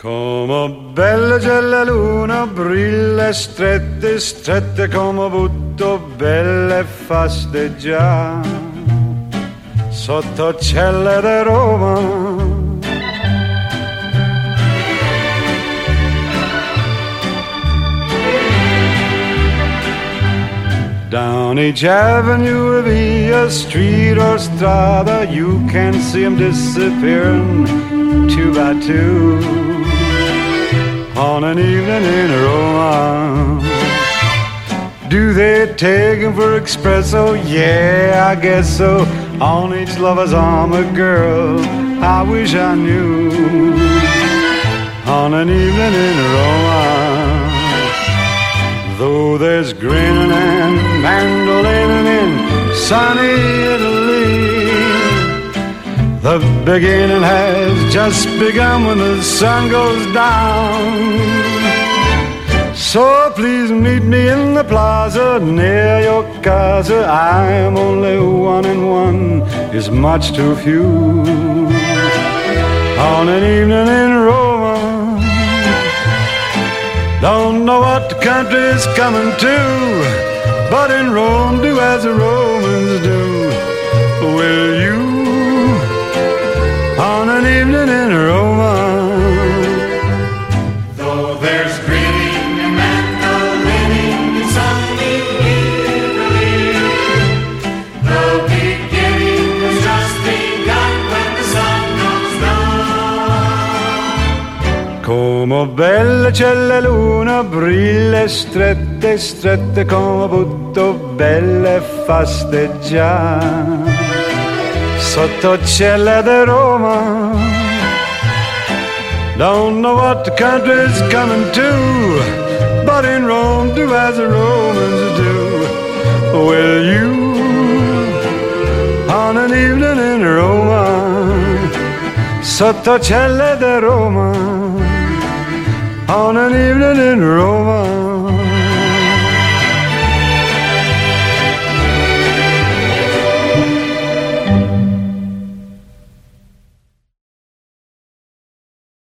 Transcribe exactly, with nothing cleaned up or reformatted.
Come bella c'è la luna, brilla strette, strette come butto, belle fasteggia sotto celle di Roma. Down each avenue, via street or strada, you can see them disappearing two by two on an evening in Roma. Do they take him for espresso? Yeah, I guess so. On each lover's arm a girl I wish I knew on an evening in Roma. Though there's grinning and mandolining in sunny Italy, the beginning has just begun when the sun goes down. So please meet me in the plaza near your casa. I am only one and one is much too few on an evening in Roma. Don't know what the country is coming to, but in Rome do as the Romans do. Will you on an evening in Roma? Though there's grinning and mandolining in sunny Italy, the beginning has just begun when the sun goes down. Come bella c'è la luna, brilla strette, strette come butto, belle fasteggia sotto celle di Roma. Don't know what the country's coming to, but in Rome do as the Romans do. Will you on an evening in Roma, sotto celle di Roma, on an evening in Roma?